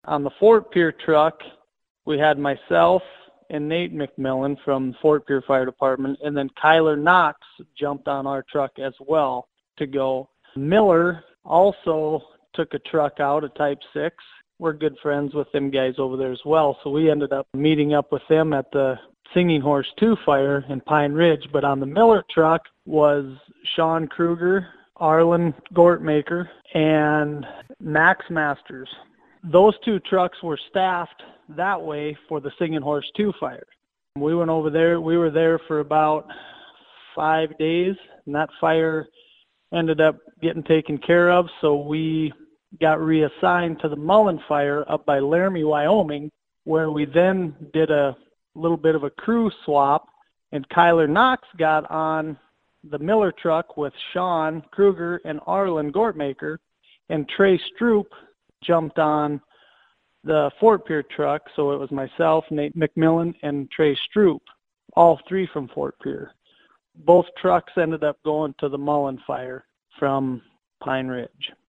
On the Fort Pierre truck, we had myself and Nate McMillan from Fort Pierre Fire Department, and then Kyler Knox jumped on our truck as well to go. Miller also took a truck out, a Type 6. We're good friends with them guys over there as well, so we ended up meeting up with them at the Singing Horse 2 fire in Pine Ridge. But on the Miller truck was Sean Kruger, Arlen Gortmaker, and Max Masters. Those two trucks were staffed that way for the Singing Horse 2 fire. We went over there. We were there for about 5 days, and that fire ended up getting taken care of, so we got reassigned to the Mullen fire up by Laramie, Wyoming, where we then did a little bit of a crew swap, and Kyler Knox got on the Miller truck with Sean Kruger and Arlen Gortmaker, and Trey Stroop jumped on the Fort Pierre truck. So it was myself, Nate McMillan, and Trey Stroop, all three from Fort Pierre. Both trucks ended up going to the Mullen fire from Pine Ridge.